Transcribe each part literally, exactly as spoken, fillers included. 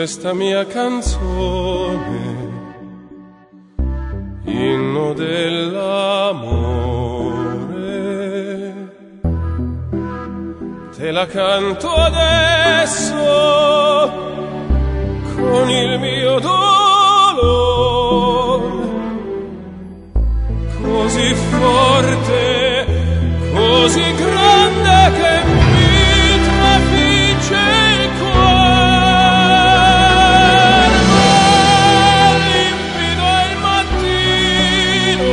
questa mia canzone, inno dell'amore, te la canto adesso con il mio dolore, così forte, così grande che mi trafigge il cuore. Ma limpido è il mattino,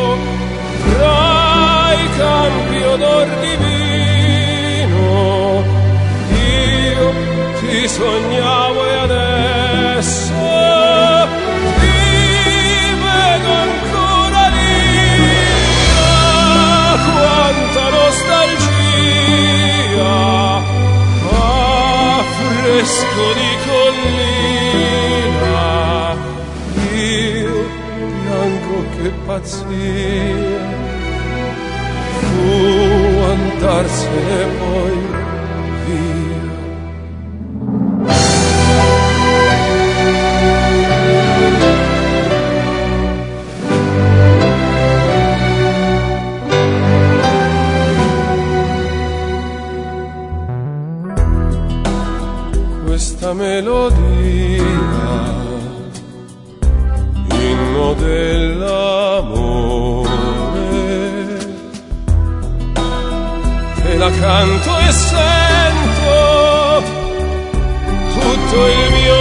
tra i campi odor divino, io ti sognavo e adesso ti vedo ancora lì. Quanta nostalgia, ah, fresco di collina, io bianco che pazzia, fu andarsene poi via. Questa melodia, inno dell'amore, te la canto e sento tutto il mio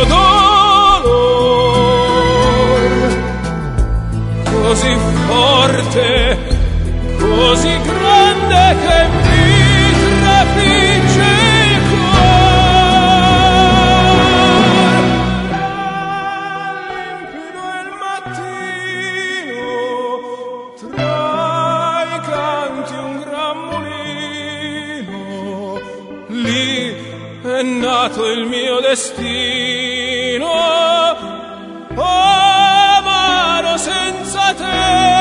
dolore, così forte, così grande che mi trafigge il cuore. Lì è nato il mio destino, amaro senza te.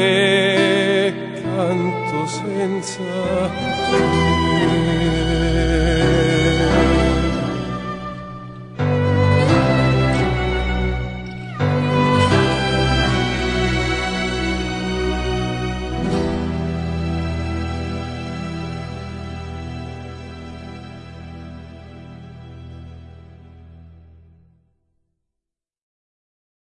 Che canto senza te.